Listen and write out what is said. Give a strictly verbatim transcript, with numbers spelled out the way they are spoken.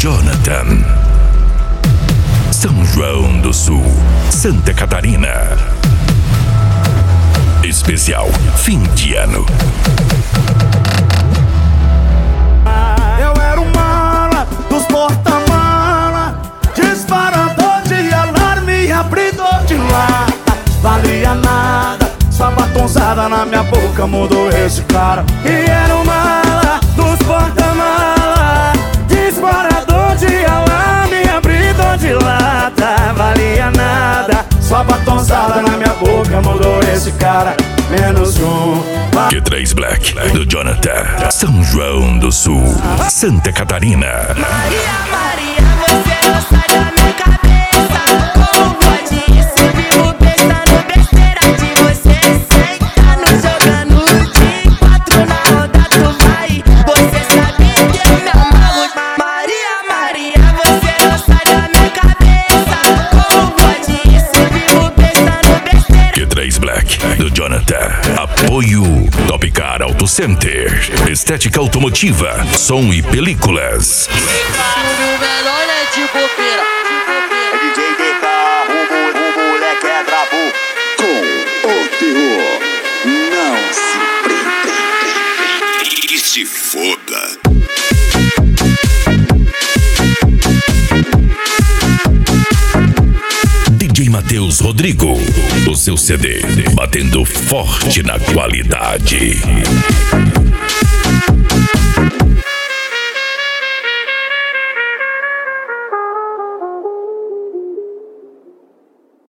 Jonathan. São João do Sul, Santa Catarina. Especial fim de ano. Eu era um mala dos porta-mala, disparador de alarme e abridor de lata. Valia nada, sua batonzada na minha boca mudou esse cara. E era um mala dos porta-mala, disparador de alarme e abridor de lata. Valia nada, sua batonzada na minha boca mudou esse cara. Menos um. Q três Black do Jonathan. São João do Sul, Santa Catarina. Maria, Maria, você não sai da minha cabeça. Como pode isso? Vivo pensando besteira de você. Senta no jogando de quatro na roda tu vai. Você sabe que eu me amarro. Maria, Maria, você não sai da minha cabeça. Como pode isso? Vivo pensando besteira. Q três Black do Jonathan. Apoio Top Car Auto Center. Estética automotiva, som e películas. O melhor é de bobeira. É D J D K, o, mo- o moleque é brabo. Com o terror, não se prenda. Que se foda. D J Matheus Rodrigo, o seu C D, batendo forte na qualidade.